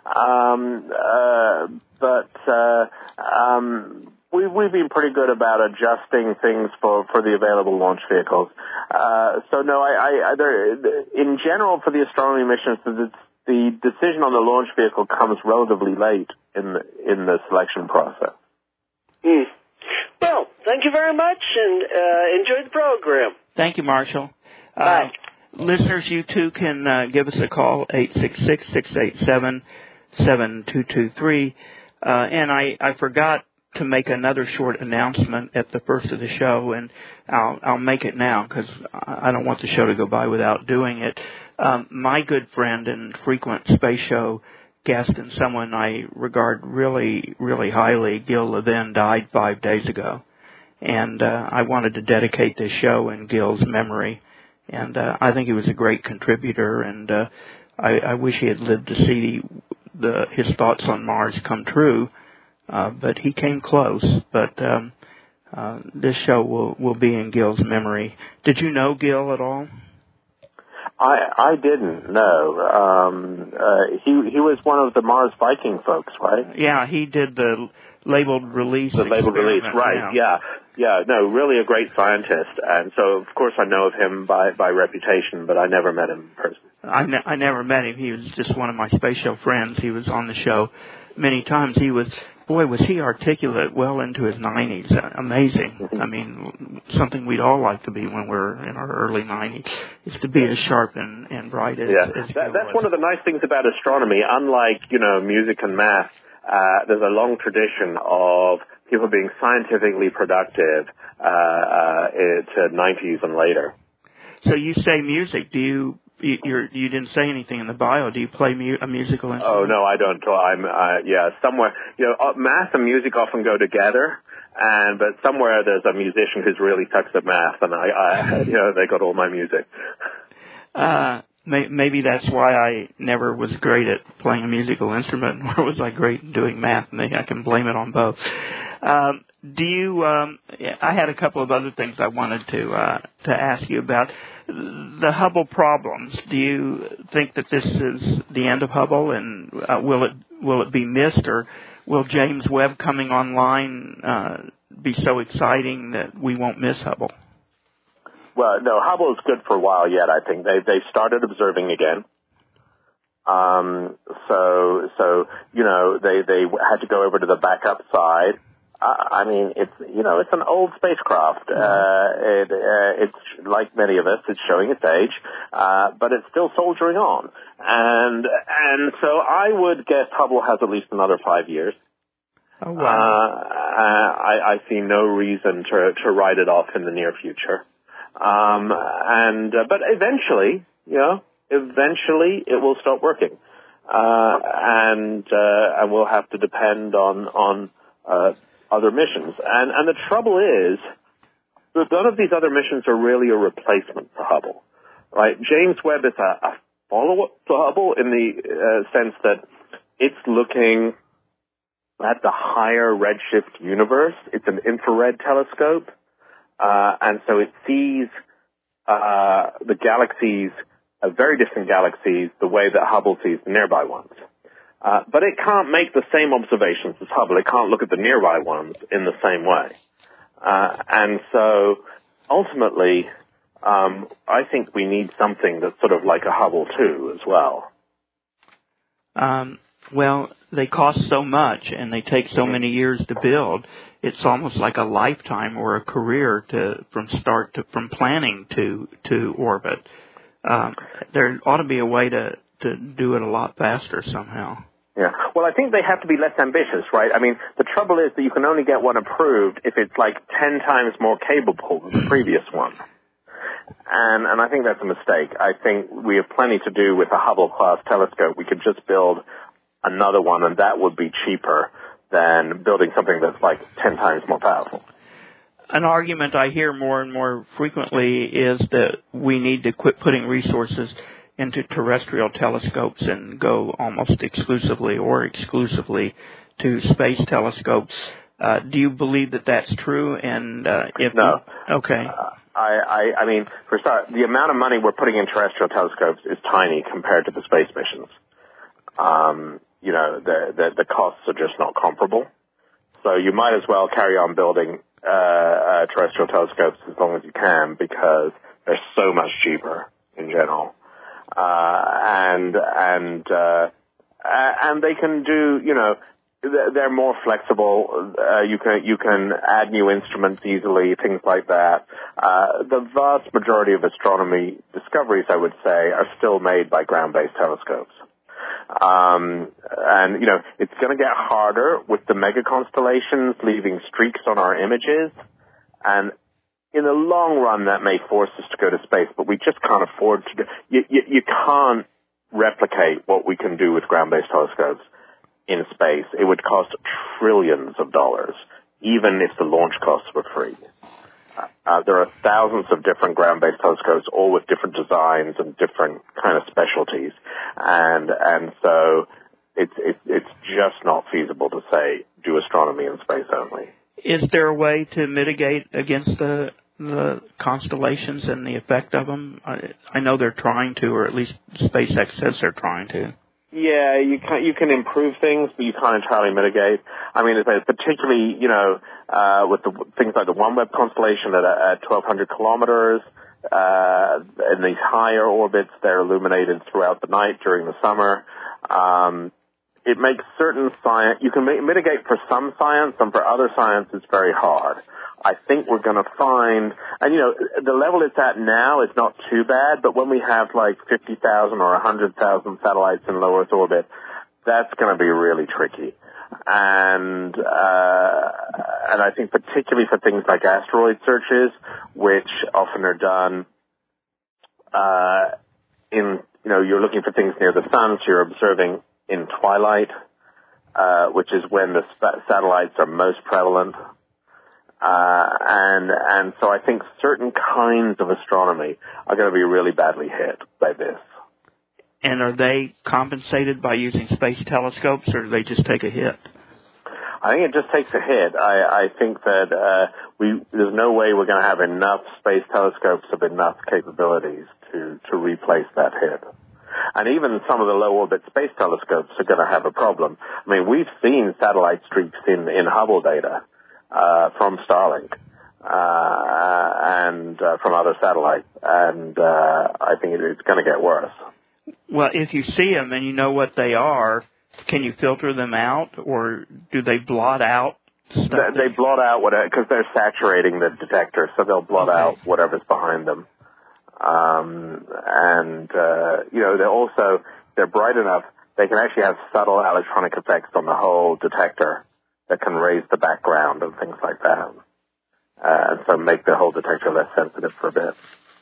We've been pretty good about adjusting things for the available launch vehicles. So no, in general for the astronomy missions, the decision on the launch vehicle comes relatively late in the selection process. Well, thank you very much, and enjoy the program. Thank you, Marshall. Bye. Listeners, you too can give us a call, 866-687-7223. And I forgot to make another short announcement at the first of the show, and I'll make it now because I don't want the show to go by without doing it. My good friend and frequent space show guest and someone I regard really, really highly, Gil Levin, died 5 days ago. And I wanted to dedicate this show in Gil's memory. And I think he was a great contributor, and I wish he had lived to see his thoughts on Mars come true. But he came close. But this show will be in Gil's memory. Did you know Gil at all? I didn't know. He was one of the Mars Viking folks, right? Yeah, he did the labeled release. The labeled release, right? Yeah. No, really a great scientist, and so of course I know of him by reputation, but I never met him in person. I never met him. He was just one of my space show friends. He was on the show many times. Was he articulate well into his 90s. Amazing. I mean, something we'd all like to be when we're in our early 90s, is to be as sharp and bright as that's one of the nice things about astronomy. Unlike, music and math, there's a long tradition of people being scientifically productive to 90s and later. So you say music. You didn't say anything in the bio. Do you play a musical instrument? Oh, no, I don't. Somewhere, math and music often go together, but somewhere there's a musician who's really sucks at math, and they got all my music. Maybe that's why I never was great at playing a musical instrument, nor was I great at doing math. Maybe I can blame it on both. Do you? I had a couple of other things I wanted to ask you about. The Hubble problems. Do you think that this is the end of Hubble, and will it be missed, or will James Webb coming online be so exciting that we won't miss Hubble? Well, no, Hubble is good for a while yet. I think they started observing again. So you know they had to go over to the backup side. I mean, it's an old spacecraft. It's like many of us, it's showing its age, but it's still soldiering on. And so I would guess Hubble has at least another 5 years. Oh wow! I see no reason to write it off in the near future. But eventually, eventually it will start working, and we'll have to depend on other missions. And the trouble is that none of these other missions are really a replacement for Hubble, right? James Webb is a follow-up to Hubble in the sense that it's looking at the higher redshift universe. It's an infrared telescope, and so it sees the galaxies, very distant galaxies, the way that Hubble sees the nearby ones. But it can't make the same observations as Hubble. It can't look at the nearby ones in the same way. And so, ultimately, I think we need something that's sort of like a Hubble too, as well. Well, they cost so much and they take so many years to build. It's almost like a lifetime or a career from planning to orbit. There ought to be a way to do it a lot faster somehow. Yeah. Well, I think they have to be less ambitious, right? I mean, the trouble is that you can only get one approved if it's like 10 times more capable than the previous one. And I think that's a mistake. I think we have plenty to do with a Hubble-class telescope. We could just build another one, and that would be cheaper than building something that's like 10 times more powerful. An argument I hear more and more frequently is that we need to quit putting resources into terrestrial telescopes and go almost exclusively to space telescopes. Do you believe that that's true? And if no, okay. I mean, for a start, the amount of money we're putting in terrestrial telescopes is tiny compared to the space missions. The costs are just not comparable. So you might as well carry on building terrestrial telescopes as long as you can, because they're so much cheaper in general. And they can do, they're more flexible. You can add new instruments easily, things like that. The vast majority of astronomy discoveries, I would say, are still made by ground-based telescopes. It's going to get harder with the mega constellations leaving streaks on our images, and in the long run, that may force us to go to space, but we just can't afford to do. You can't replicate what we can do with ground-based telescopes in space. It would cost trillions of dollars, even if the launch costs were free. There are thousands of different ground-based telescopes, all with different designs and different kind of specialties, and so it's just not feasible to say do astronomy in space only. Is there a way to mitigate against the constellations and the effect of them? I know they're trying to, or at least SpaceX says they're trying to. Yeah, you can improve things, but you can't entirely mitigate. I mean, particularly, with the things like the OneWeb constellation at 1,200 kilometers, in these higher orbits, they're illuminated throughout the night during the summer. It makes certain science, you can mitigate for some science, and for other science it's very hard. I think we're going to find, and the level it's at now is not too bad, but when we have like 50,000 or 100,000 satellites in low Earth orbit, that's going to be really tricky. And I think particularly for things like asteroid searches, which often are done, you're looking for things near the sun, so you're observing in twilight, which is when the satellites are most prevalent. And so I think certain kinds of astronomy are going to be really badly hit by this. And are they compensated by using space telescopes, or do they just take a hit? I think it just takes a hit. I think that there's no way we're going to have enough space telescopes of enough capabilities to replace that hit. And even some of the low-orbit space telescopes are going to have a problem. I mean, we've seen satellite streaks in Hubble data from Starlink and from other satellites, and I think it's going to get worse. Well, if you see them and you know what they are, can you filter them out, or do they blot out stuff? They blot out because they're saturating the detector, so they'll blot out whatever's behind them. They're bright enough, they can actually have subtle electronic effects on the whole detector that can raise the background and things like that. And so make the whole detector less sensitive for a bit.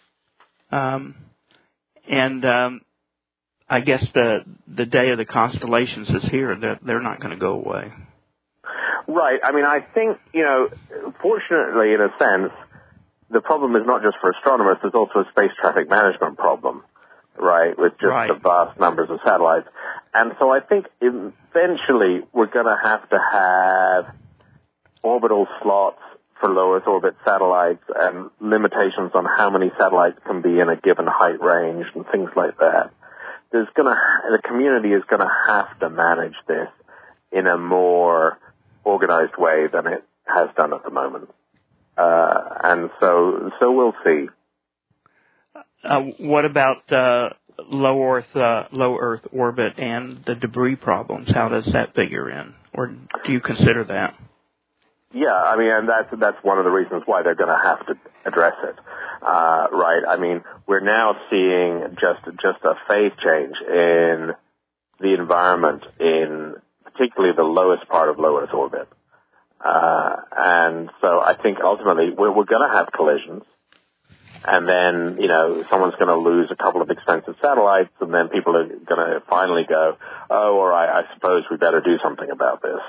I guess the day of the constellations is here. They're not going to go away. Right. I mean, I think, fortunately, in a sense, the problem is not just for astronomers, there's also a space traffic management problem, right, with just the vast numbers of satellites. And so I think eventually we're going to have orbital slots for low Earth orbit satellites and limitations on how many satellites can be in a given height range and things like that. The community is going to have to manage this in a more organized way than it has done at the moment. And so we'll see. What about low Earth orbit and the debris problems? How does that figure in, or do you consider that? Yeah, I mean, and that's one of the reasons why they're going to have to address it, right? I mean, we're now seeing just a phase change in the environment in particularly the lowest part of low Earth orbit. And so I think ultimately we're going to have collisions, and then, someone's going to lose a couple of expensive satellites, and then people are going to finally go, oh, all right, I suppose we better do something about this.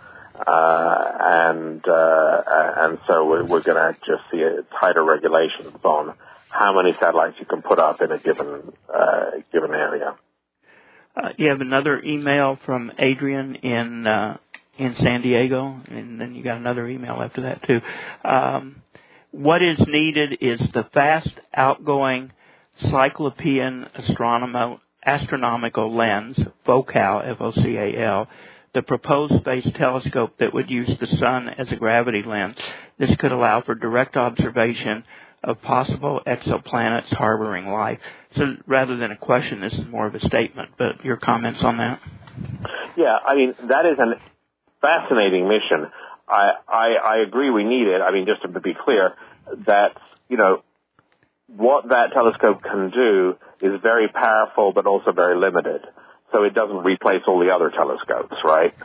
And so we're going to just see tighter regulations on how many satellites you can put up in a given area. You have another email from Adrian in San Diego, and then you got another email after that too. What is needed is the fast outgoing Cyclopean astronomical lens, FOCAL, F-O-C-A-L, the proposed space telescope that would use the sun as a gravity lens. This could allow for direct observation of possible exoplanets harboring life. So rather than a question, this is more of a statement, but your comments on that? Yeah, I mean, that is a fascinating mission. I agree we need it. I mean, just to be clear, that, what that telescope can do is very powerful but also very limited. So it doesn't replace all the other telescopes, right?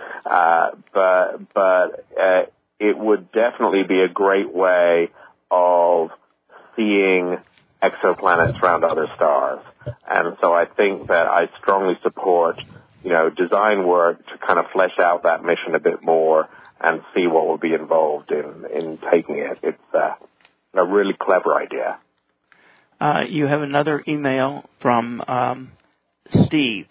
But it would definitely be a great way of seeing exoplanets around other stars. And so I think that I strongly support, design work to kind of flesh out that mission a bit more and see what will be involved in taking it. It's a really clever idea. You have another email from Steve.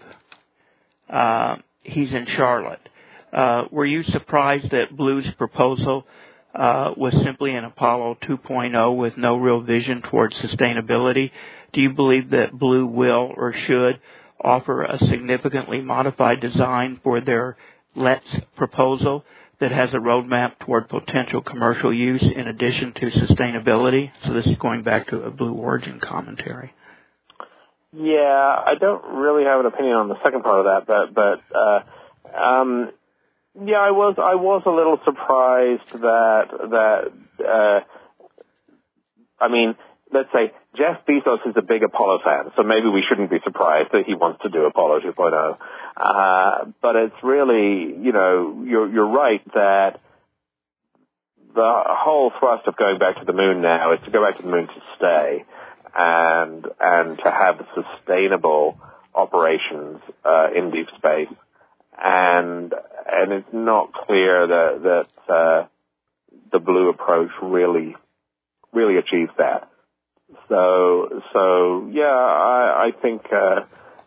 He's in Charlotte. Were you surprised that Blue's proposal was simply an Apollo 2.0 with no real vision towards sustainability? Do you believe that Blue will or should offer a significantly modified design for their LETS proposal that has a roadmap toward potential commercial use in addition to sustainability? So this is going back to a Blue Origin commentary. Yeah, I don't really have an opinion on the second part of that, but I was a little surprised that I mean, let's say Jeff Bezos is a big Apollo fan, so maybe we shouldn't be surprised that he wants to do Apollo 2.0. But it's really, you're right that the whole thrust of going back to the moon now is to go back to the moon to stay and to have sustainable operations in deep space. And it's not clear that the Blue approach really achieves that. So yeah, I think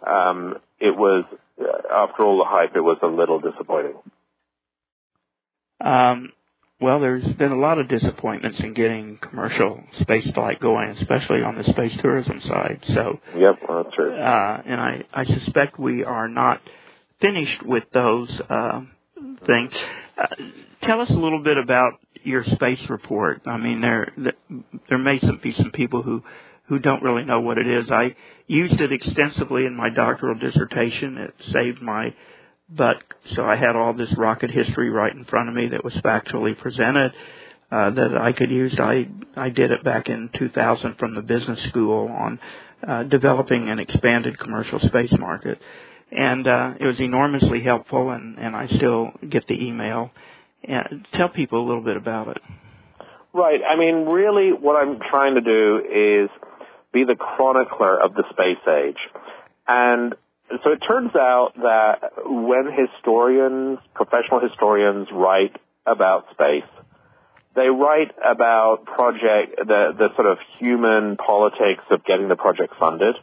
it was, after all the hype, it was a little disappointing. Well, there's been a lot of disappointments in getting commercial space flight going, especially on the space tourism side. So, yep, that's true. And I suspect we are not finished with those things. Tell us a little bit about your space report. I mean, there may be some people who don't really know what it is. I used it extensively in my doctoral dissertation. It saved my butt. So I had all this rocket history right in front of me that was factually presented that I could use. I did it back in 2000 from the business school on developing an expanded commercial space market. And it was enormously helpful, and I still get the email. And tell people a little bit about it. Right. I mean, really what I'm trying to do is be the chronicler of the space age. And so it turns out that when professional historians write about space, they write about the sort of human politics of getting the project funded.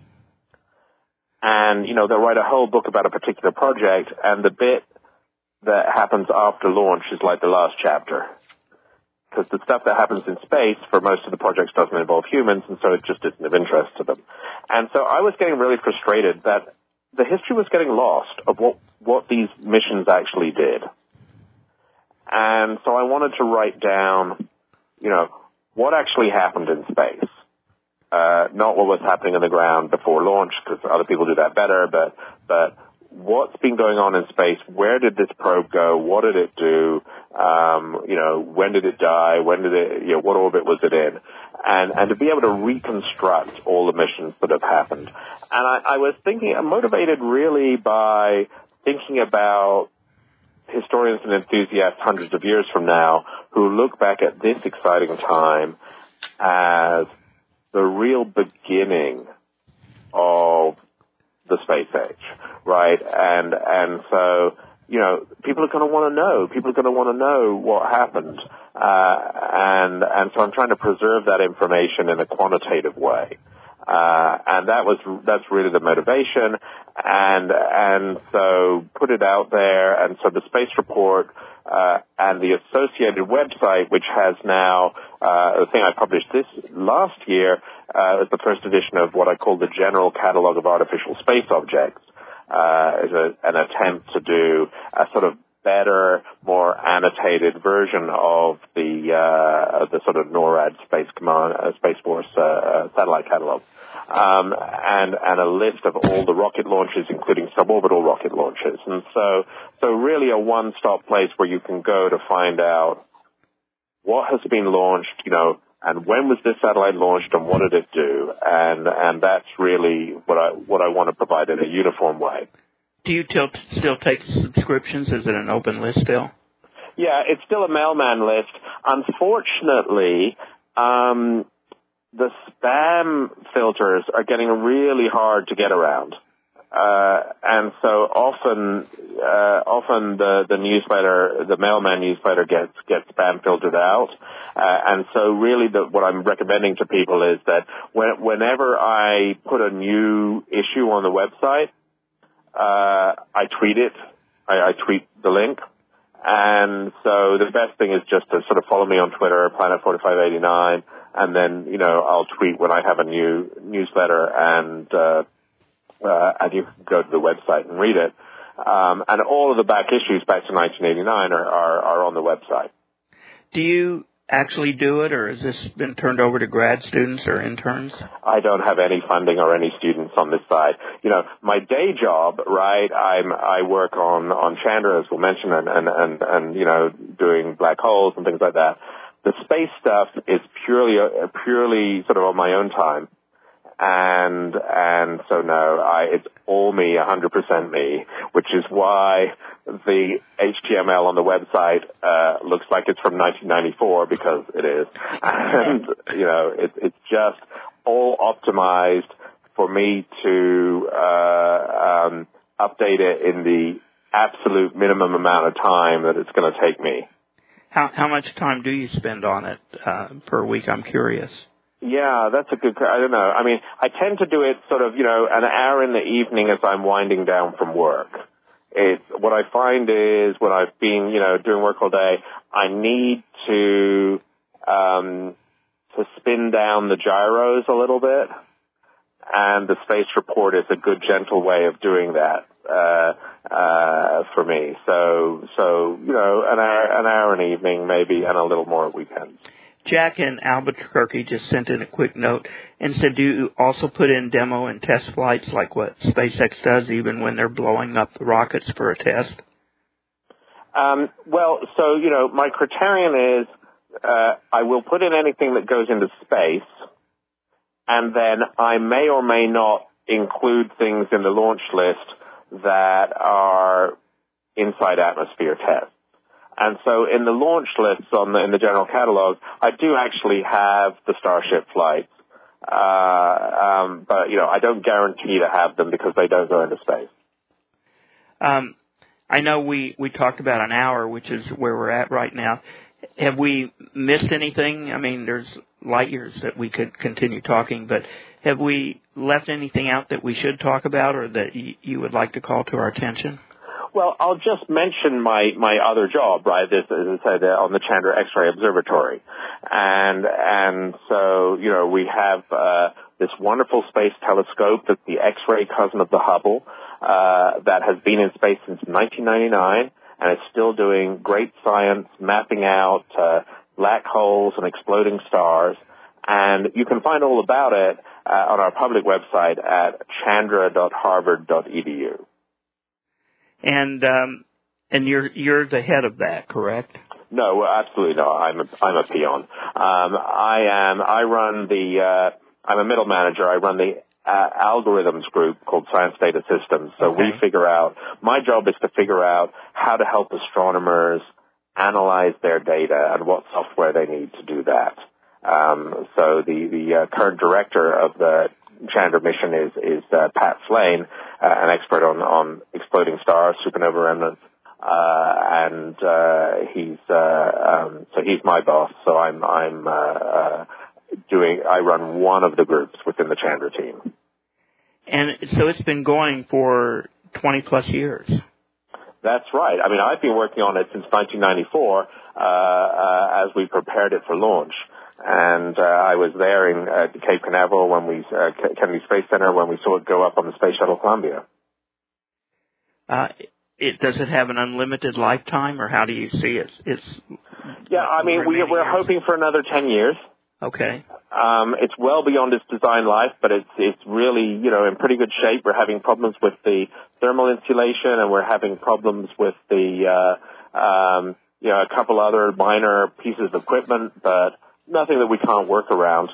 And, they'll write a whole book about a particular project, and the bit that happens after launch is like the last chapter. Because the stuff that happens in space for most of the projects doesn't involve humans, and so it just isn't of interest to them. And so I was getting really frustrated that the history was getting lost of what these missions actually did. And so I wanted to write down, what actually happened in space. Not what was happening on the ground before launch, because other people do that better, but what's been going on in space? Where did this probe go? What did it do? When did it die? What orbit was it in? And to be able to reconstruct all the missions that have happened. And I was motivated really by thinking about historians and enthusiasts hundreds of years from now who look back at this exciting time as the real beginning of the space age, right? And so, people are going to want to know. People are going to want to know what happened. And so I'm trying to preserve that information in a quantitative way. And that's really the motivation. And so put it out there. And so the space report, and the associated website, which has now, the thing I published this last year, is the first edition of what I call the General Catalog of Artificial Space Objects, is an attempt to do a sort of better, more annotated version of the sort of NORAD Space Force satellite catalog. And a list of all the rocket launches, including suborbital rocket launches. And so really a one-stop place where you can go to find out what has been launched, and when was this satellite launched and what did it do? And that's really what I want to provide in a uniform way. Do you still take subscriptions? Is it an open list still? Yeah, it's still a mailman list. Unfortunately, the spam filters are getting really hard to get around. And so often the newsletter, the mailman newsletter gets spam filtered out. And so really what I'm recommending to people is that whenever I put a new issue on the website, I tweet it. I tweet the link. And so the best thing is just to sort of follow me on Twitter, Planet4589, and then, I'll tweet when I have a new newsletter, and you can go to the website and read it. And all of the back issues back to 1989 are on the website. Do you actually do it, or has this been turned over to grad students or interns? I don't have any funding or any students on this side. My day job, right, I work on Chandra, as we'll mention, and doing black holes and things like that. The space stuff is purely sort of on my own time. And so no, it's all me, 100% me, which is why the HTML on the website looks like it's from 1994, because it is. And it's just all optimized for me to update it in the absolute minimum amount of time that it's going to take me. How much time do you spend on it per week? I'm curious. Yeah, that's a good, I don't know. I mean, I tend to do it sort of, an hour in the evening as I'm winding down from work. what I find is when I've been, doing work all day, I need to spin down the gyros a little bit, and the space report is a good, gentle way of doing that for me. So an hour an evening maybe, and a little more at weekends. Jack in Albuquerque just sent in a quick note and said, do you also put in demo and test flights like what SpaceX does, even when they're blowing up the rockets for a test? My criterion is I will put in anything that goes into space, and then I may or may not include things in the launch list that are inside atmosphere tests. And so in the launch lists in the general catalog, I do actually have the Starship flights. But, I don't guarantee to have them because they don't go into space. I know we talked about an hour, which is where we're at right now. Have we missed anything? I mean, there's light years that we could continue talking, but have we left anything out that we should talk about or that you would like to call to our attention? Well, I'll just mention my other job, right? This, as I said, on the Chandra X-ray Observatory, and so we have this wonderful space telescope that's the X-ray cousin of the Hubble that has been in space since 1999, and it's still doing great science, mapping out black holes and exploding stars. And you can find all about it on our public website at chandra.harvard.edu. And you're the head of that, correct? No, absolutely not. I'm a peon. I'm a middle manager. I run the algorithms group called Science Data Systems. So okay. My job is to figure out how to help astronomers analyze their data and what software they need to do that. So the current director of the Chandra mission is Pat Slane, an expert on exploding stars, supernova remnants, and he's my boss. So I run one of the groups within the Chandra team. And so it's been going for 20 plus years. That's right. I mean, I've been working on it since 1994 as we prepared it for launch. And I was there in Cape Canaveral Kennedy Space Center when we saw it go up on the Space Shuttle Columbia. Does it have an unlimited lifetime, or how do you see it? We're hoping for another 10 years. Okay. It's well beyond its design life, but it's really, in pretty good shape. We're having problems with the thermal insulation, and we're having problems with the, a couple other minor pieces of equipment, but nothing that we can't work around.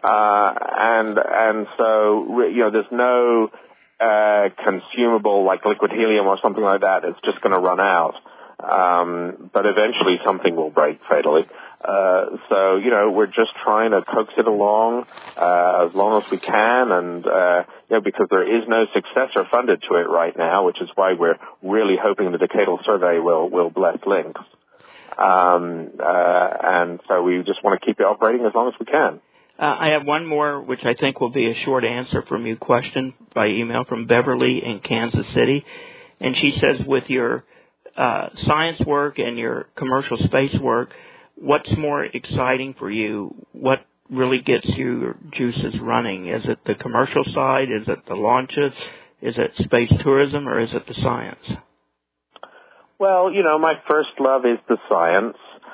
And so, there's no consumable like liquid helium or something like that. It's just going to run out. But eventually something will break fatally. So, we're just trying to coax it along as long as we can, and because there is no successor funded to it right now, which is why we're really hoping the Decadal Survey will bless links. And so we just want to keep it operating as long as we can. I have one more, which I think will be a short answer from you question by email from Beverly in Kansas City. And she says, with your science work and your commercial space work, what's more exciting for you? What really gets your juices running? Is it the commercial side? Is it the launches? Is it space tourism, or is it the science? Well, my first love is the science.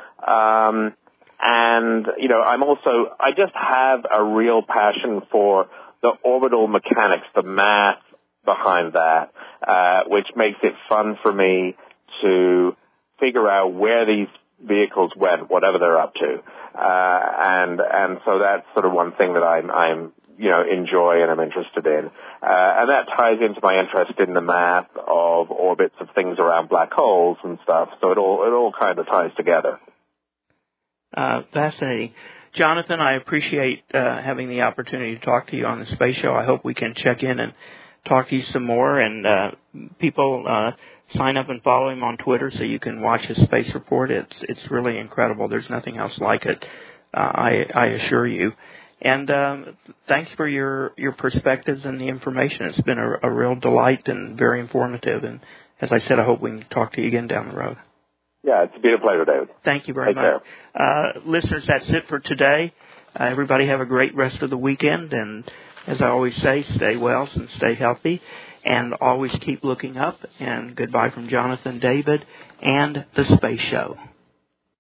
And, I just have a real passion for the orbital mechanics, the math behind that, which makes it fun for me to figure out where these vehicles went, whatever they're up to. And so that's sort of one thing that I'm enjoy and I'm interested in. And that ties into my interest in the math of orbits of things around black holes and stuff. So it all kind of ties together. Fascinating. Jonathan, I appreciate having the opportunity to talk to you on the Space Show. I hope we can check in and talk to you some more. And people sign up and follow him on Twitter so you can watch his space report. It's really incredible. There's nothing else like it, I assure you. And thanks for your perspectives and the information. It's been a real delight and very informative, and as I said, I hope we can talk to you again down the road. Yeah, it's been a pleasure, David. Thank you very Take much. care. Listeners, that's it for today. Everybody have a great rest of the weekend, and as I always say, stay well and stay healthy, and always keep looking up. And goodbye from Jonathan, David, and the Space Show.